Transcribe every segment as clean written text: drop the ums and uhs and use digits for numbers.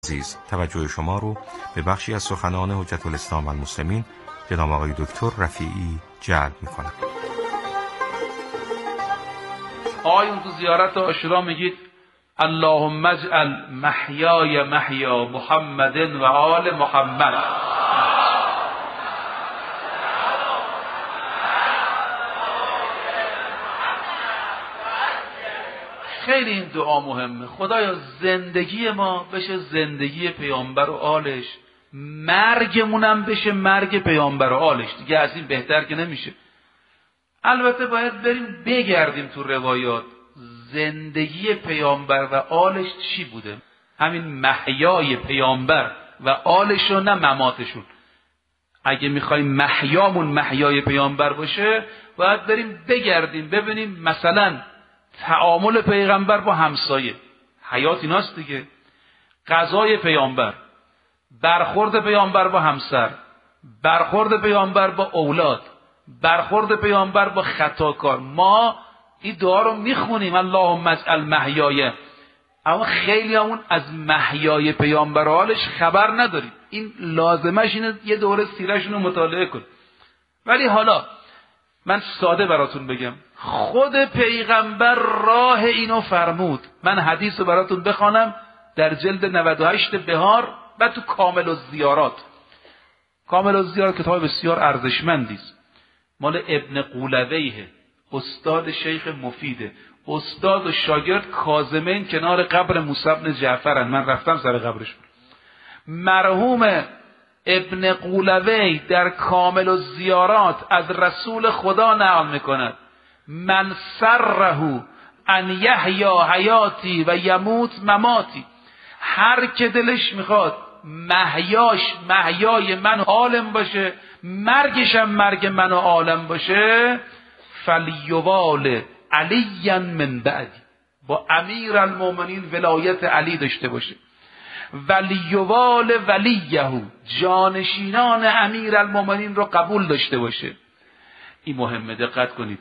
عزیز، توجه شما رو به بخشی از سخنان حجت الاسلام و المسلمین جناب آقای دکتر رفیعی جلب می‌کنم. آیون تو زیارت عاشورا میگید اللهم اجعل محیای محیا محمد و آل محمد. خیلی این دعا مهمه. خدایا زندگی ما بشه زندگی پیامبر و آلش، مرگمونم بشه مرگ پیامبر و آلش. دیگه از این بهتر که نمیشه. البته باید بریم بگردیم تو روایات زندگی پیامبر و آلش چی بوده. همین محیای پیامبر و آلش و نه مماتشون. اگه میخوایم محیامون محیای پیامبر باشه باید بریم بگردیم ببینیم مثلا تعامل پیغمبر با همسایه، حیات ایناست دیگه، غذای پیامبر، برخورد پیامبر با همسر، برخورد پیامبر با اولاد، برخورد پیامبر با خطاکار. ما این دعا رو میخونیم اللهم اجعل محیای، اما خیلی همون از محیای پیامبر و حالش خبر نداریم. این لازمش اینه یه دوره سیرشون رو مطالعه کن. ولی حالا من ساده براتون بگم، خود پیغمبر راه اینو فرمود. من حدیث رو براتون بخوانم در جلد 98 بهار و تو کامل الزیارات. کامل الزیارات کتاب بسیار ارزشمندی است، مال ابن قولویه، استاد شیخ مفیده، استاد و شاگرد کاظمین کنار قبر موسی بن جعفرن. من رفتم سر قبرشون. مرحوم ابن قولوی در کامل الزیارات از رسول خدا نقل میکند من سره ان یحیا حیاتی و یموت مماتی. هر که دلش میخواد محیاش محیای من عالم باشه، مرگشم مرگ من عالم باشه، فلیوال علی من بعدی، با امیر المومنین ولایت علی داشته باشه، ولیوال ولیهو، جانشینان امیر المومنین رو قبول داشته باشه. این مهمه، دقت کنید.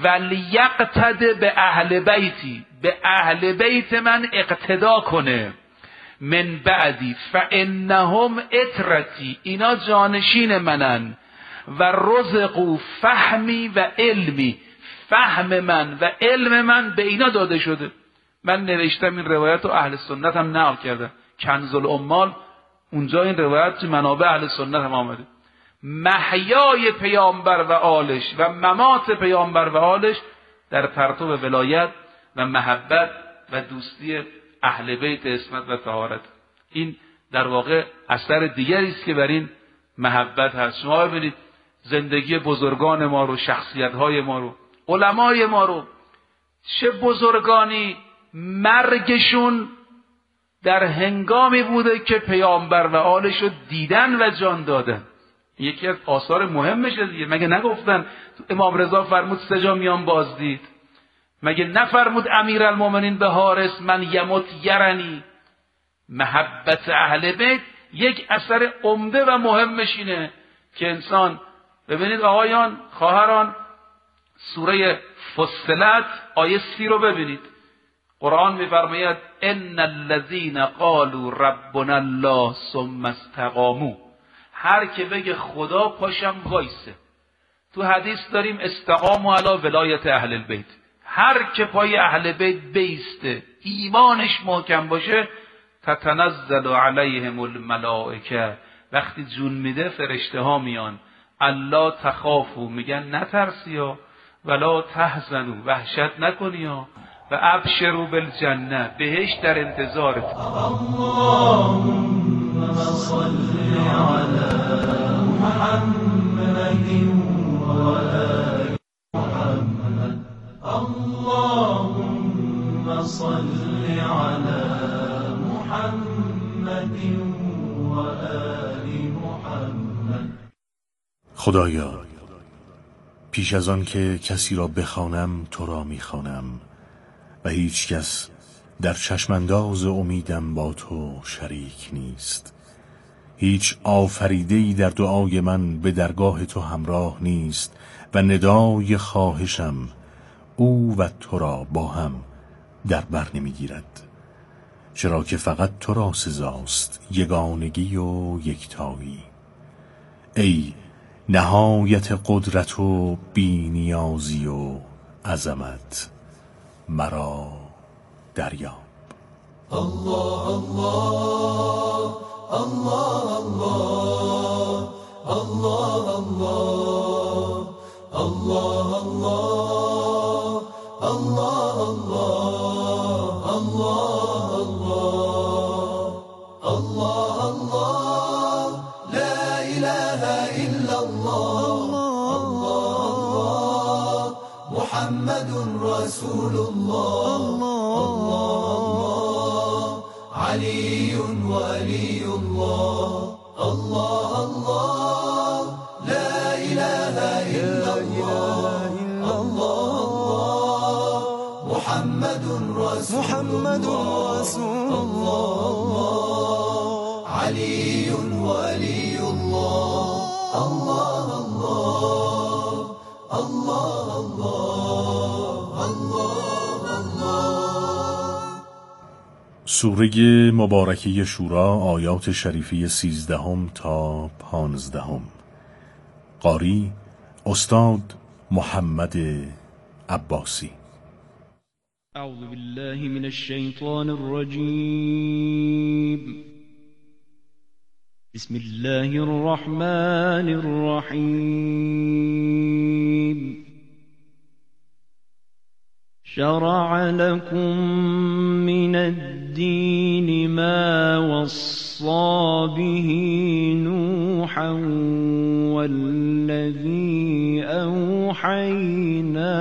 ولیقتد به اهل بیتی، به اهل بیت من اقتدا کنه، من بعدی فانهم اطرتی، اینا جانشین منن، و رزقوا فهمی و علمی، فهم من و علم من به اینا داده شده. من نوشتم این روایت رو اهل سنت هم نقل کردم، کنز العمال، اونجا این روایت تو منابع اهل سنت هم آمده. محیای پیامبر و آلش و ممات پیامبر و آلش در پرتو ولایت و محبت و دوستی اهل بیت عصمت و طهارت. این در واقع اثر دیگری است که بر این محبت هست. شما ببینید زندگی بزرگان ما رو، شخصیت‌های ما رو، علمای ما رو، چه بزرگانی مرگشون در هنگامی بوده که پیامبر و آلش رو دیدن و جان دادن. یکی از آثار مهمشه دیگه. مگه نگفتن امام رضا فرمود 3 جا میان بازدید؟ مگه نفرمود امیرالمومنین به حارس من یموت یرنی؟ محبت اهل بیت یک اثر عمده و مهمش اینه که انسان، ببینید آقایان، خواهران، سوره فصلت آیه 30 رو ببینید. قرآن می‌فرماید ان الذين قالوا ربنا الله ثم استقاموا. هر که بگه خدا پاشم وایسه. تو حدیث داریم استقاموا علی ولایت اهل البیت. هر که پای اهل بیت بیسته، ایمانش محکم باشه، تتنزل علیهم الملائکه، وقتی جون میده فرشته ها میان، الا تخافوا، میگن نترسیا، ولا تحزنوا، وحشت نکنیا، و ابشروا بالجنه، بهشت در انتظارت. اللهم صل علی محمد و آل محمد. اللهم صل علی محمد و آل محمد. خدایا، پیش از آن که کسی را بخوانم تو را میخوانم و هیچ کس در چشمانداز امیدم با تو شریک نیست. هیچ آفریده‌ای در دعای من به درگاه تو همراه نیست و ندای خواهشم او و تو را با هم در بر نمیگیرد. چرا که فقط تو را سزاست یگانگی و یکتایی. ای نهایت قدرت و بی‌نیازی و عظمت، مرا دریاب. الله الله الله الله الله الله الله الله الله الله الله الله الله لا إله إلا الله الله محمد رسول الله الله علي ولي الله الله الله لا إله إلا الله الله محمد رسول الله علي ولي الله الله الله الله الله الله. سوره مبارکه شورا، آیات شریفه 13 تا 15. قاری استاد محمد عباسی. اعوذ بالله من الشیطان الرجیم. بسم الله الرحمن الرحیم. شرع لكم من الدين ما وصى به نوحا والذي أوحينا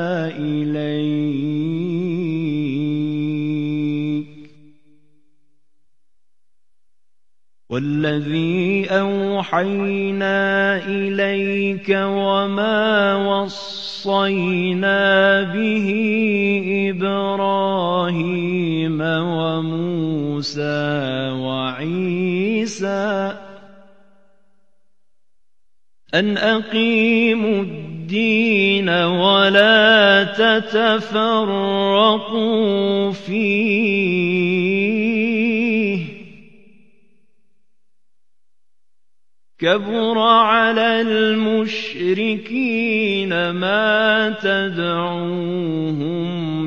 إليك وما وصينا به إبراهيم وموسى وعيسى أن أقيموا الدين ولا تتفرقوا فيه كبر على المشركين ما تدعوهم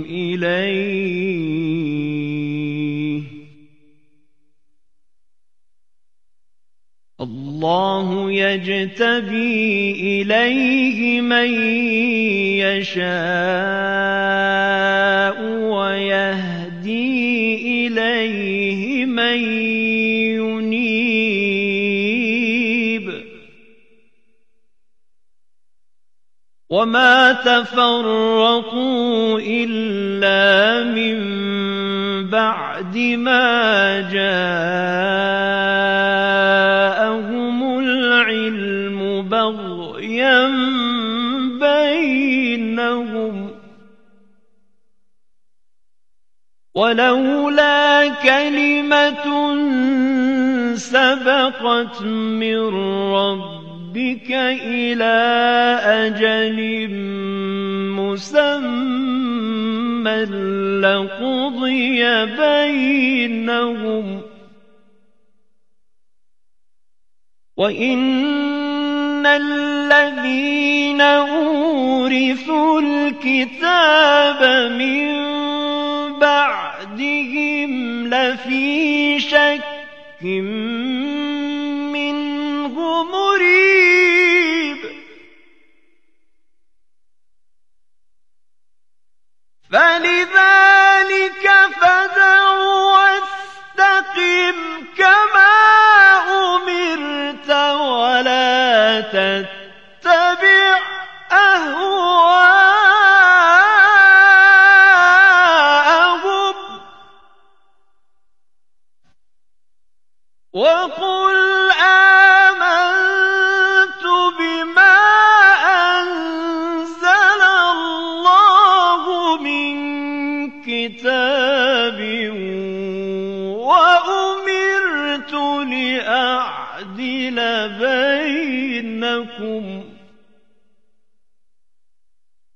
إليه الله يجتبي إليه من يشاء ويهدي إليه من ينيب وما تفرقوا إلا من بعد ما جاءهم العلم بغيا بينهم ولولا كلمة سبقت من ربك إلى أجل مسمى لقضي بينهم وإن الذين أورثوا الكتاب من بعدهم لفي شك منه مريب فلذلك فادع واستقم كما أمرت ولا تتبع أهواءهم وقل آمنت بما أنزل الله من كتاب وأمرت لأعدل بينكم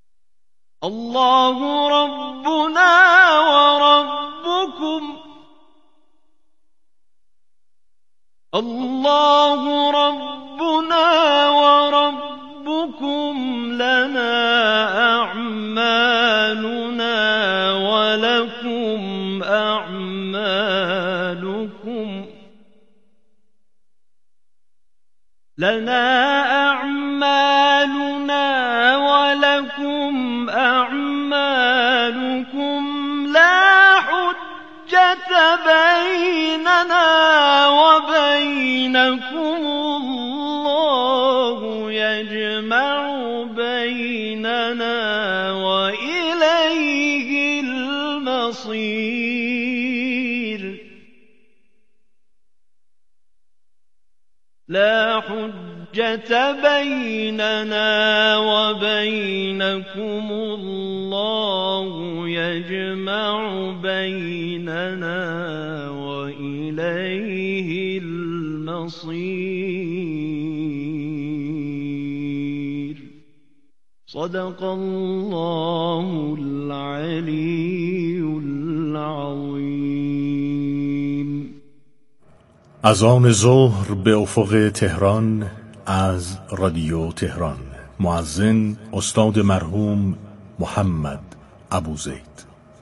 الله ربنا وربكم الله ربنا وربكم لنا أعمالنا ولكم أعمالكم لا حجة بيننا وبينكم الله يجمع بيننا وإليه المصير لا حجة بيننا وبينكم الله يجمع بيننا وإليه المصير صدق الله العلي العظيم. اذان ظهر به افق تهران از رادیو تهران. مؤذن استاد مرحوم محمد ابوزید.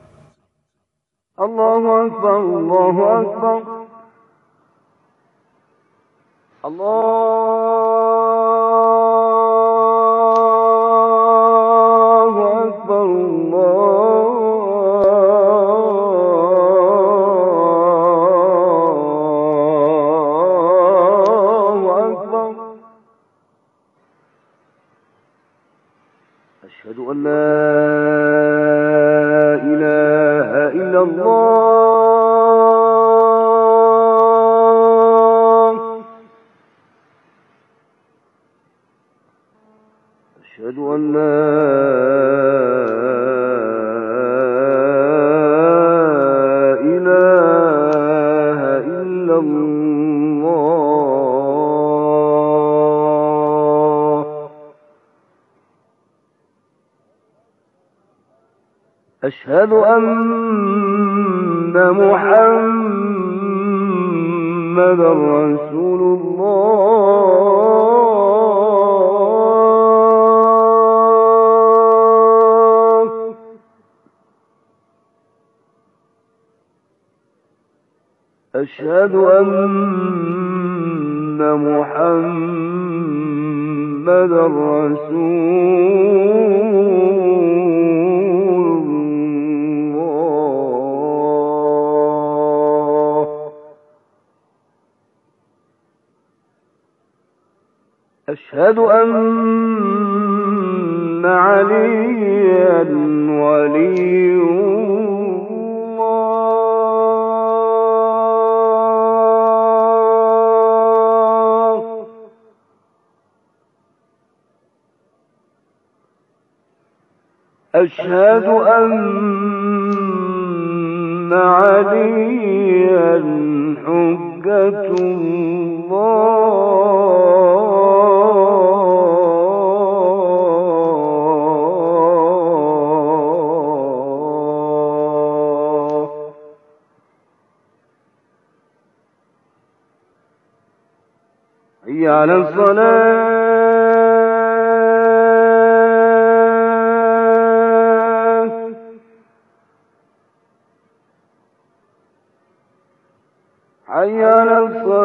الله أكبر الله أكبر الله أكبر الله أكبر أشهد أن لا إله إلا الله أشهد أن لا إله إلا الله أشهد أن محمدا رسول الله أشهد أن محمدا رسول الله أشهد أن عليا ولي الله أشهد أن عليا حجة الله حي على الصلاة حي على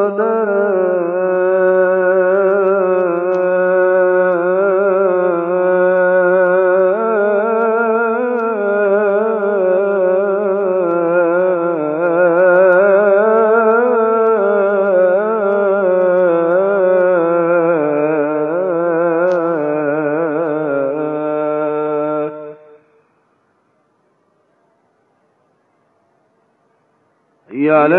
الصلاة حي على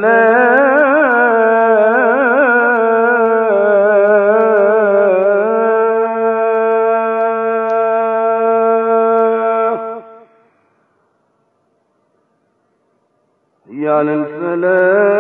الفلاح حي على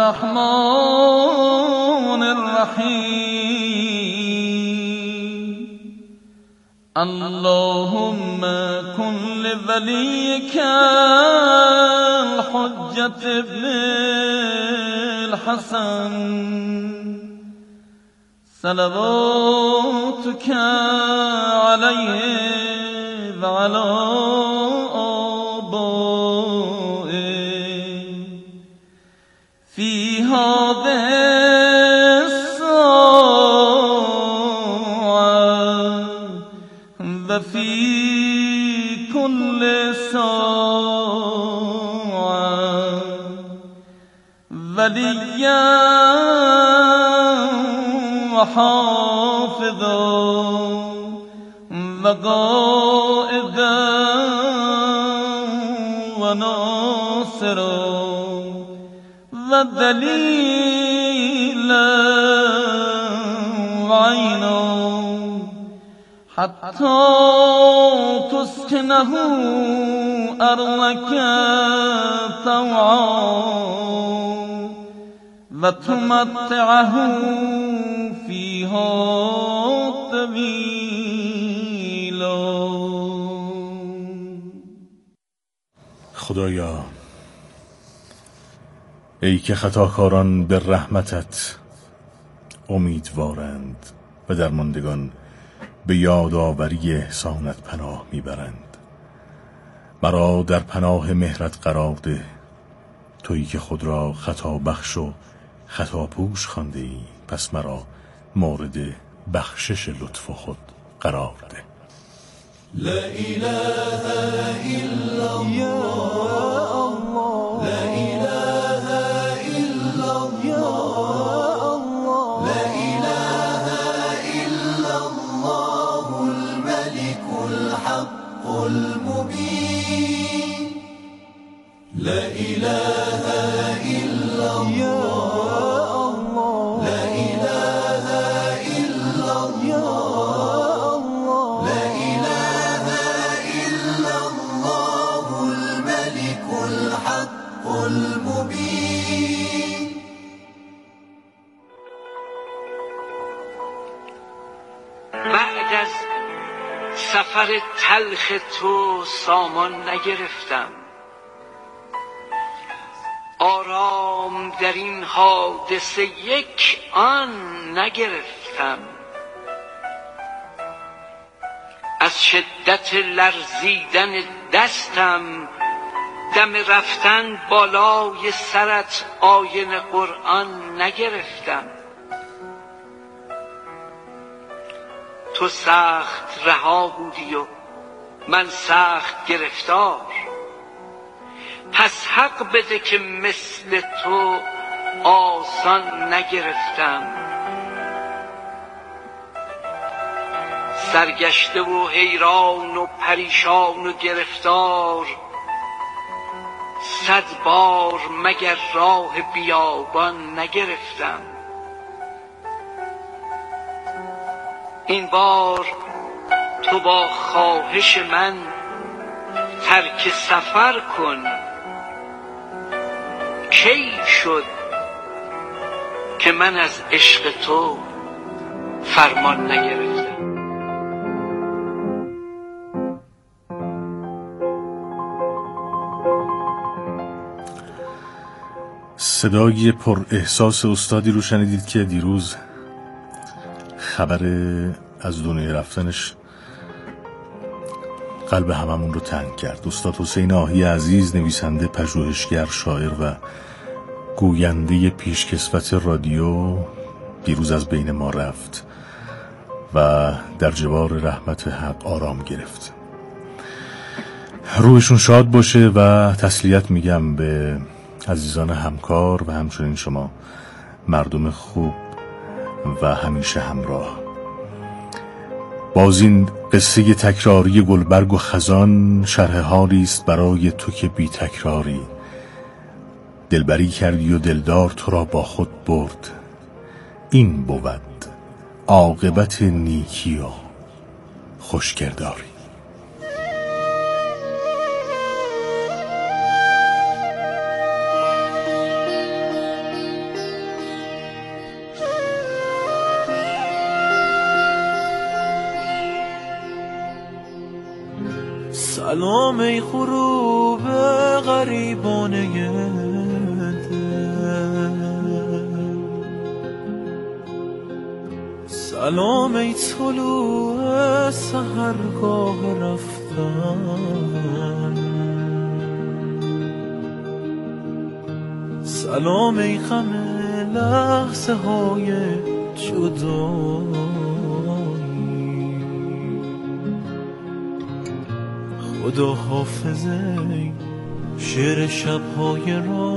الرحمن الرحيم اللهم كن لوليك الحجة ابن الحسن صلواتك عليه وعلى آبائه في هذه الساعة وفي كل ساعة وليا وحافظا وقائدا وناصرا ودليلا وعينا حتى تسكنه أرضك طوعا وتمتعه فيها طويلا. خدایا ای که خطاکاران به رحمتت امیدوارند و درماندگان به یادآوری احسانت پناه میبرند، مرا در پناه مهرت قرار ده، تویی که خود را خطا بخش و خطا پوش خوانده ای، پس مرا مورد بخشش لطف خود قرار ده. لا إله إلا الله لا إله إلا الله لا إله إلا الله الملك الحق المبين لا إله إلا الله لا إله إلا الله لا إله إلا الله الملك الحق المبين. بعد از سفر تلخ تو سامان نگرفتم، آرام در این حادثه یک آن نگرفتم. از شدت لرزیدن دستم دم رفتن بالای سرت آیین قرآن نگرفتم. تو سخت رها بودی و من سخت گرفتار، پس حق بده که مثل تو آسان نگرفتم. سرگشته و حیران و پریشان و گرفتار، 100 بار مگر راه بیابان نگرفتم. این بار تو با خواهش من ترک سفر کن. کی شد که من از عشق تو فرمان نگرفتم؟ صدای پر احساس استادی رو شنیدید که دیروز خبر از دنیا رفتنش قلب هممون رو تنگ کرد. استاد حسین آهی عزیز، نویسنده، پژوهشگر، شاعر و گوینده پیشکسوت رادیو، دیروز از بین ما رفت و در جوار رحمت حق آرام گرفت. روحشون شاد باشه و تسلیت میگم به عزیزان همکار و همچنین شما مردم خوب و همیشه همراه. باز این قصه تکراری گلبرگ و خزان شرح حالی است برای تو که بی تکراری. دلبری کردی و دلدار تو را با خود برد، این بود عاقبت نیکی و خوشگرداری. سلام ای غروب غریبانه دل، سلام ای طلوع سحرگاه رفتن، سلام ای غم لحظه های جدایی، خدا حافظ ای شعر شبهای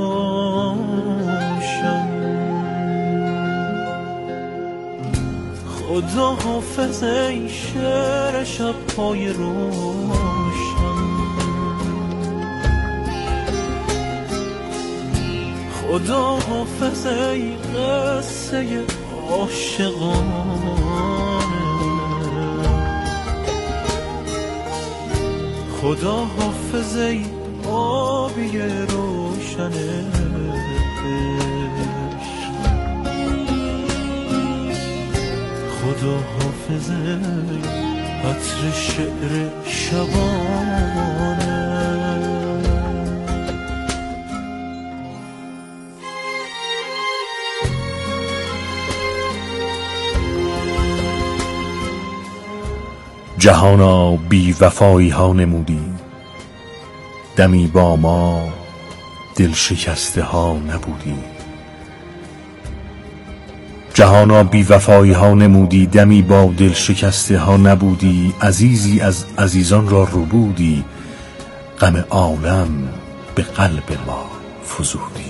روشن، خدا حافظ ای شعر شبهای روشن، خدا حافظ ای قصه عاشقانه، خدا حافظ ای آبی روشن عشق، خدا حافظ ای عطر شعر شبانه. جهانا بی وفایی ها نمودی، دمی با ما دل شکسته ها نبودی. جهانا بی وفایی ها نمودی، دمی با دل شکسته ها نبودی. عزیزی از عزیزان را ربودی، غم عالم به قلب ما فزودی.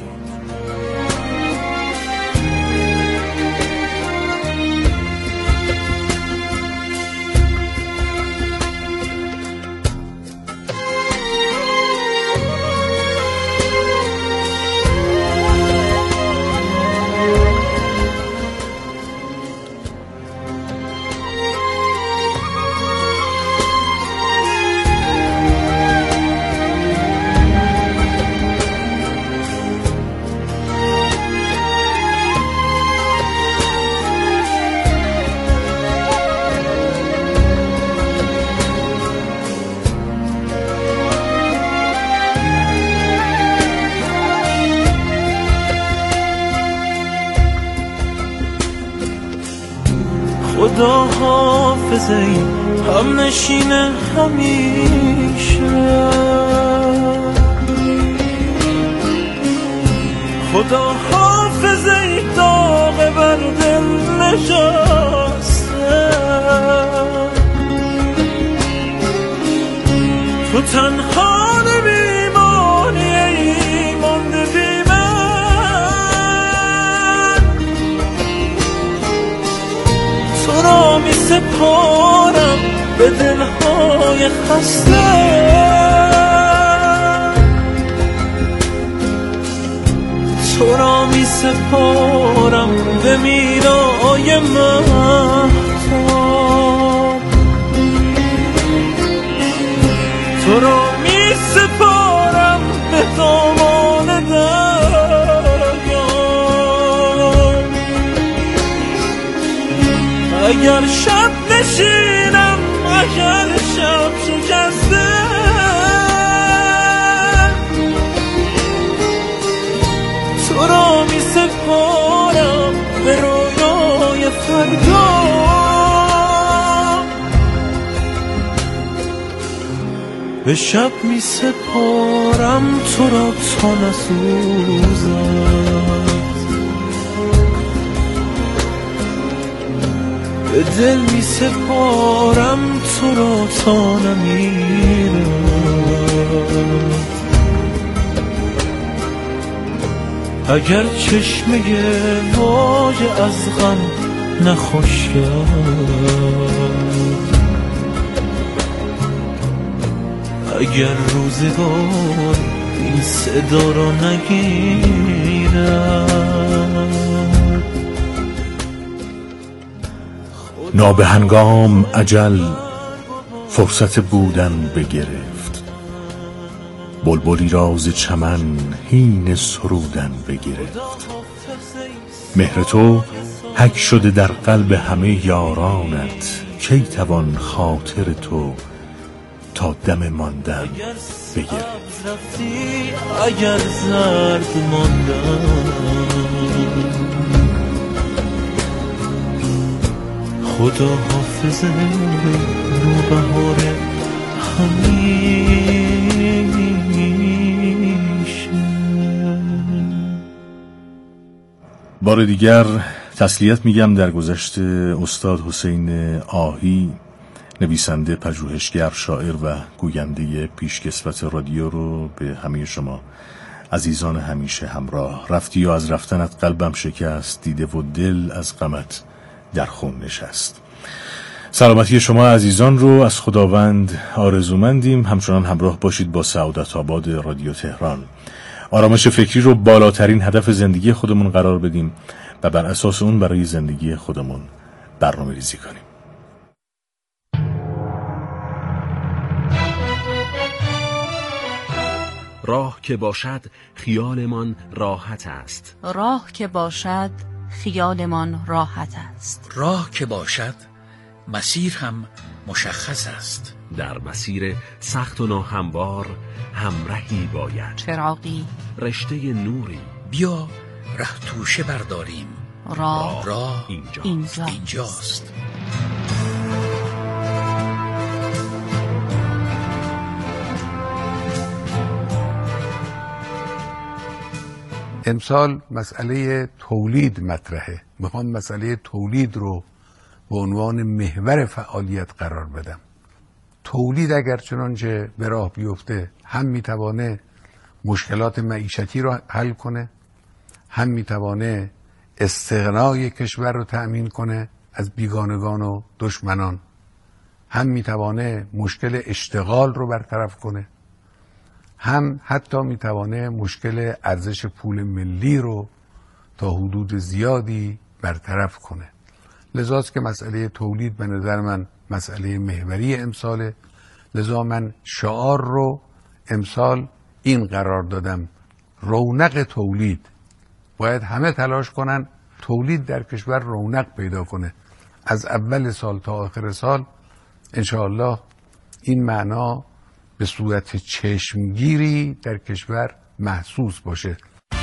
خدا حافظ ای هم نشین همیشه، خدا حافظ ای داغ بر دل نشسته، تو تنها نمیمانی ای مانده بی تو را می سپارم به دلهای خسته، تو را می سپارم به میرای مهتاب، تو را می سپارم به دامان دریا. اگر شب نشینم، اگر شب شکسته، تو را می سپارم به رویای فردا. به شب می سپارم تو را تا نسوزد، به دل می سپارم تو را تا نمیرد. اگر چشمه واژه از غم نخشکد، اگر روزگار این صدا را نگیرد. نابهنگام اجل فرصت بودن بگرفت، بلبلی راز چمن هین سرودن بگرفت. مهر تو حک شده در قلب همه یارانت، کی توان خاطر تو تا دم ماندن بگرفت. رفتی اگر زرد ماندم، خدا حافظ نوبهار همیشه. بار دیگر تسلیت میگم در گذشت استاد حسین آهی، نویسنده، پژوهشگر، شاعر و گوینده پیشکسوت رادیو رو به همه شما عزیزان همیشه همراه. رفتی و از رفتنت قلبم شکست، دیده و دل از غمت در خون نشست. سلامتی شما عزیزان رو از خداوند آرزومندیم. همچنان همراه باشید با سعادت آباد رادیو تهران. آرامش فکری رو بالاترین هدف زندگی خودمون قرار بدیم و بر اساس اون برای زندگی خودمون برنامه ریزی کنیم. راه که باشد خیالمان راحت است. راه که باشد خیالمان راحت است. راه که باشد مسیر هم مشخص است. در مسیر سخت و ناهموار همراهی باید. چراغی، رشته نوری. بیا ره توشه برداریم. راه اینجاست. امسال مسئله تولید مطرحه. میخوام مسئله تولید رو به عنوان محور فعالیت قرار بدم. تولید اگر چنانچه به راه بیفته هم میتوانه مشکلات معیشتی رو حل کنه، هم میتوانه استغنای کشور رو تأمین کنه از بیگانگان و دشمنان، هم میتوانه مشکل اشتغال رو برطرف کنه، هم حتی میتوانه مشکل ارزش پول ملی رو تا حدود زیادی برطرف کنه. لذاست که مسئله تولید به نظر من مسئله محوری امساله. لذا من شعار رو امسال این قرار دادم: رونق تولید. باید همه تلاش کنن تولید در کشور رونق پیدا کنه. از اول سال تا آخر سال انشاءالله این معنا به صورت چشمگیری در کشور محسوس باشه.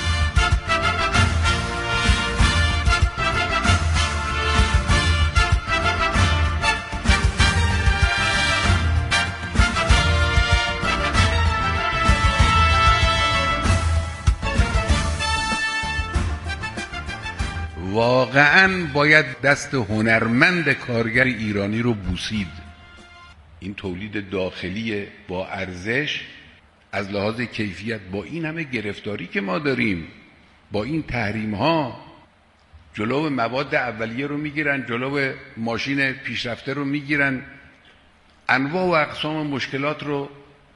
واقعاً باید دست هنرمند کارگر ایرانی رو بوسید. این تولید داخلی با ارزش از لحاظ کیفیت، با این همه گرفتاری که ما داریم، با این تحریم ها، جلو مواد اولیه رو میگیرن، جلو ماشین پیشرفته رو میگیرن، انواع و اقسام مشکلات رو